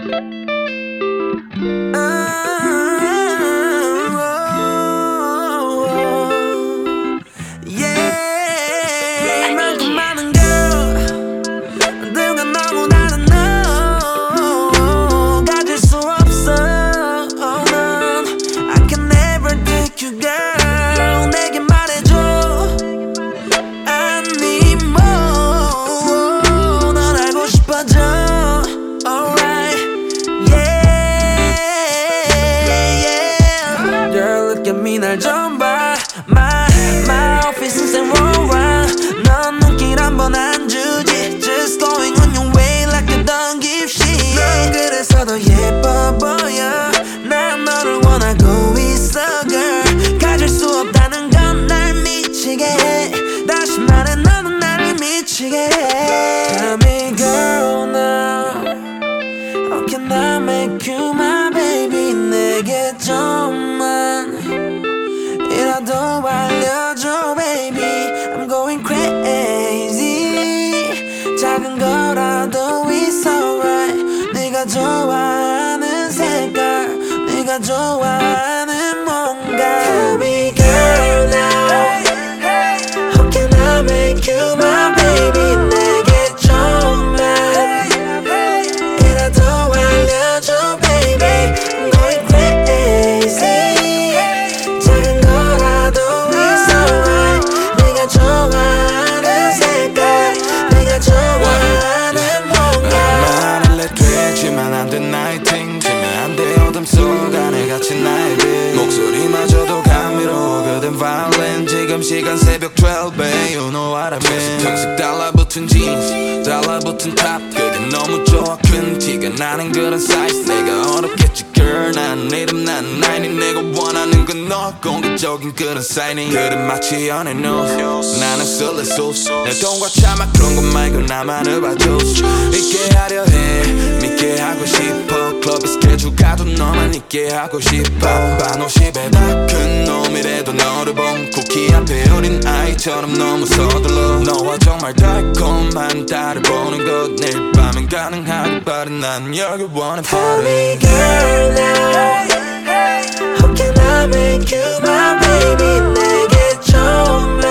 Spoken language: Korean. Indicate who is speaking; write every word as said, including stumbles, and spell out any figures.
Speaker 1: 날 좀 봐. My, my office is in worldwide. 넌 눈길 한 번 안 주지. Just going on your way like you don't give shit. 넌 그래서 더 예뻐 보여. 난 너를 원하고 있어 girl. 가질 수 없다는 건 날 미치게 해. 다시 말해 너는 나를 미치게 해. Tell me girl now, how can I make you my baby? 내게 좀만 이라도 알려줘 baby. I'm going crazy. 작은 거라도 it's alright. 네가 좋아하는 색깔, 네가 좋아하는 뭔가. Tell me girl now, how can I make you my baby? 내게 좀만 이라도 알려줘 baby. I'm going crazy. 목소리마저도 감미로워 그댄 violin. 지금 시간 새벽 twelve a.m. You know what I mean. 턱씩 달라붙은 jeans, 달라붙은 탑. 그게 너무 좋아 큰 티가 나는 그런 사이즈. 내가 어렵겠지 girl. 난 이름 난 나이니 내가 원하는 건 너. 공개적인 그런 사이닝. 그릇 마치 연애 news. 나는 술래 소스. 내 돈과 차마 그런 것 말고 나만을 봐줘. 있게 하려 해 믿게 하고 싶어. 클럽에 스케줄 가도 너만 있게 하고 싶어. 반 오십에 다 큰 놈이라도 너를 본 쿠키 앞에 어린 아이처럼 너무 서둘러. 너와 정말 달콤한 달을 보는 것. 내일 밤엔 가능하길 바래. 난 여기 원해
Speaker 2: Tell me girl now, how can I make you my baby? 내게 좀